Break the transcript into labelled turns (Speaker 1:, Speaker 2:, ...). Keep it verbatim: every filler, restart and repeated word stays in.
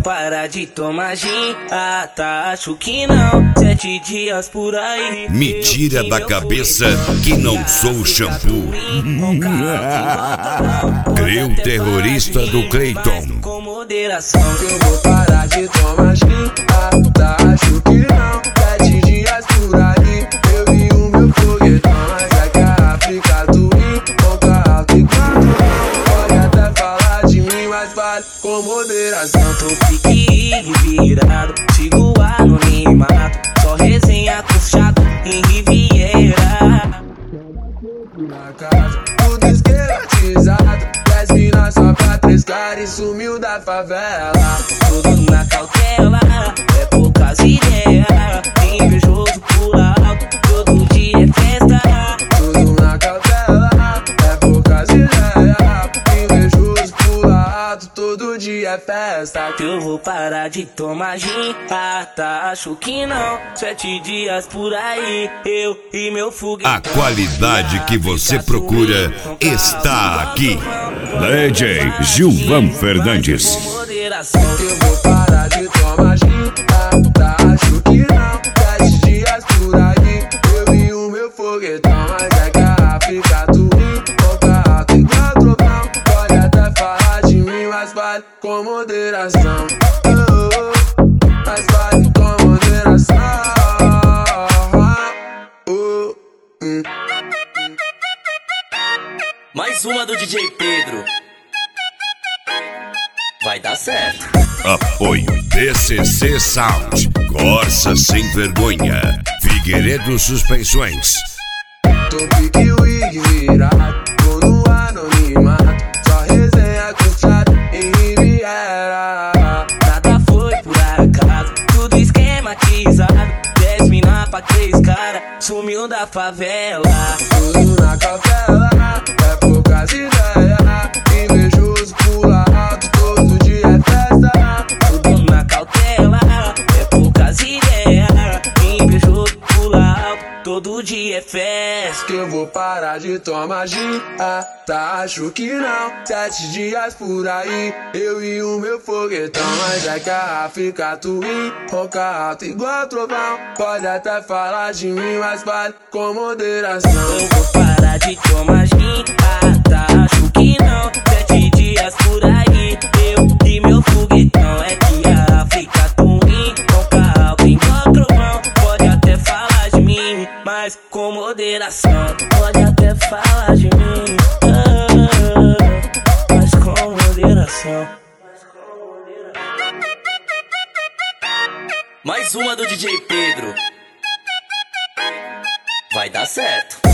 Speaker 1: parar de tomar gin. Ah, tá, acho que não. Sete dias por aí.
Speaker 2: Me tira da cabeça que não sou shampoo. Creu terrorista do Cleiton.
Speaker 1: Com moderação.
Speaker 3: Eu vou parar de tomar gin. Ah, tá, acho que não. Sete dias por aí. Eu vi o meu foguetão, mas é que a África do Rio. Boca alta e quatro não. Pode até falar de mim, mas vale com moderação.
Speaker 1: Tô pique virado, sigo anonimato. Só resenha com chato em Riviera.
Speaker 3: Na casa, tudo esquematizado. Dez minas só pra três caras e sumiu da favela.
Speaker 1: Tudo na cautela, é poucas ideias. Invejoso por alto, todo dia é festa.
Speaker 3: Tudo na cautela, é poucas ideias. Invejoso por alto, todo dia é festa.
Speaker 1: Que eu vou parar de tomar gin. Ah, tá, acho que não. Sete dias por aí, eu e meu foguete.
Speaker 2: A qualidade que você procura está aqui.
Speaker 4: D J Gilvan Fernandes.
Speaker 1: Com moderação.
Speaker 3: Eu vou parar de tomar gin. Ah, tá, acho que não. Sete dias por aí. Eu vi o meu foguetão, mas é que a África do Rio. Boca alta igual trovão. Pode até falar de mim, mas vale com moderação. Oh, oh, mas vale com moderação. Oh, hum.
Speaker 1: Mais uma do D J Pedro. Vai dar certo.
Speaker 2: Apoio D C C Sound. Corsa sem vergonha. Figueiredo Suspensões.
Speaker 3: Tô pique wig virado, tô no anonimato. Só resenha com chato em Riviera.
Speaker 1: Nada foi por acaso, tudo esquematizado. Dez mina pra três cara, sumiu da favela.
Speaker 3: Tudo na cautela, é poucas ideias. Invejoso pula alto, todo dia é festa.
Speaker 1: Tudo na cautela, é poucas ideias. Invejoso pula alto, todo dia é festa.
Speaker 3: Que eu vou parar de tomar gin. Ah, tá, acho que não. Sete dias por aí. Eu e o meu foguetão, mas é que a África Twin. Ronca alto igual trovão. Pode até falar de mim, mas vale com moderação.
Speaker 1: Eu vou parar de tomar gin. Ah, tá, acho que não. Sete dias por aí. Eu e meu foguetão. É que a África Twin. Ronca alto igual trovão. Pode até falar de mim, mas com moderação. Pode até falar de mim, ah, mas com moderação. Mais uma do D J Pedro. Vai dar certo.